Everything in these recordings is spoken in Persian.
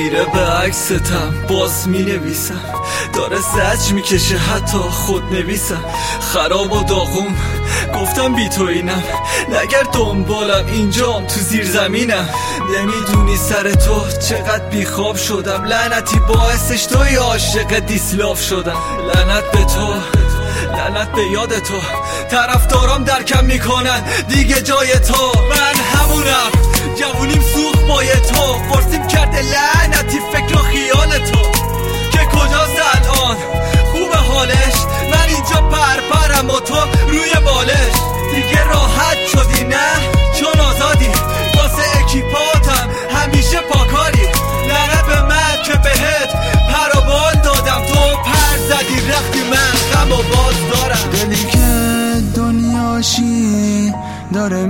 خیره به عکستم باز می نویسم، داره زج میکشه حتی خود نویسم. خراب و داغون گفتم بی تو اینم، نگر دنبالم اینجام تو زیر زمینم. نمیدونی سر تو چقدر بیخواب شدم، لعنتی باعثش توی عاشق دیسلاف شدم. لعنت به تو، لعنت به یاد تو، طرفدارام درکم میکنن دیگه جای تو. من همونم جوونیم سوخت بای تو، فرسیم کرده لعنتی فکر و خیال تو که کجاست الان خوب حالش. من اینجا پرپرم و تو روی بالش. دیگه راحت شدی نه چون آزادی، واسه اکیپاتم همیشه پاکاری. لعنت به من که بهت پر و بال دادم، تو پر زدی رختی من غم و باز دارم. دلی که دنیاشی داره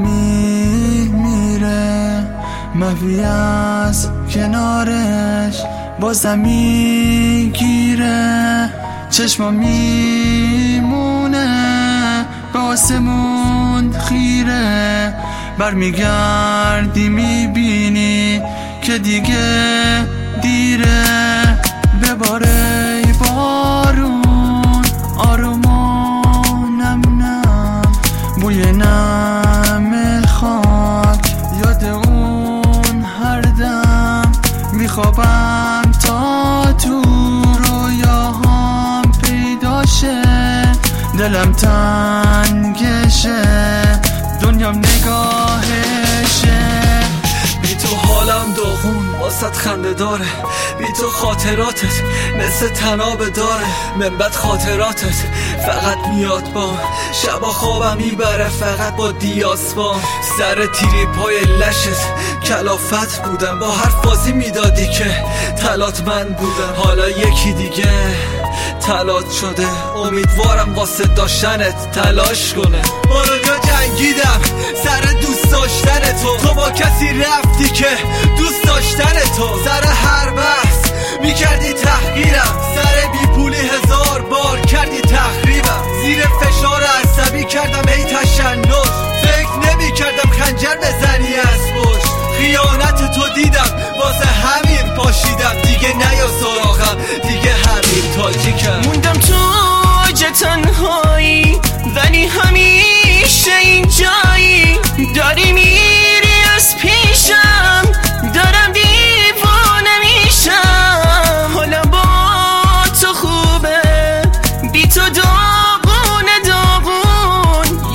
میره، محوی از کنارش بازم میگیره. چشما میمونه به آسمون خیره، برمیگردی میبینی که دیگه دیره. بباره بارون آروم و نم نم، بوی نم خاک یاد اون هر دم. میخوابم تا تو رویاهام پیدا شه، دلم تنگشه دنیام نگاهشه. بی تو حالم داغون واسط خنده داره، بی تو خاطراتت مثل تنابه داره. من بد خاطراتت فقط میاد با شبا خوابم میبره فقط با دیاسپام. سر تیری پای لشت کلافت بودم، با هر فازی میدادی که تلات من بودم. حالا یکی دیگه تلات شده، امیدوارم واسه داشتنت تلاش کنه. بارو جا جنگیدم سر دوست داشتن تو با کسی رفتی که دوست داشتن تو. سر هر بحث میکردی تحقیرم، سر بی پولی 1000 بار کردی تخریبم. زیر فشار عصبی کردم ای تشنج، فکر نمی کردم خنجر بزنی از پشت. خیانت تو دیدم واسه همین پاشیدم، دیگه نیا سراغم دیگه همین تاجیکم. موندم تو اوج تنهایی ولی همیشه اینجایی، داری میری از پیشم دارم دیوانه میشم. حالا با تو خوبه بی تو داغونه داغون،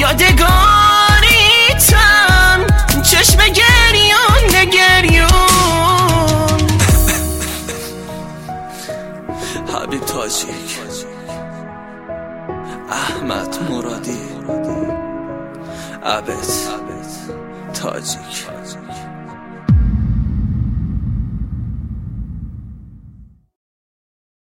یادگاریتم چشم گریون گریون. حبیب تاجیک، احمد مرادی، عبد تاجیک.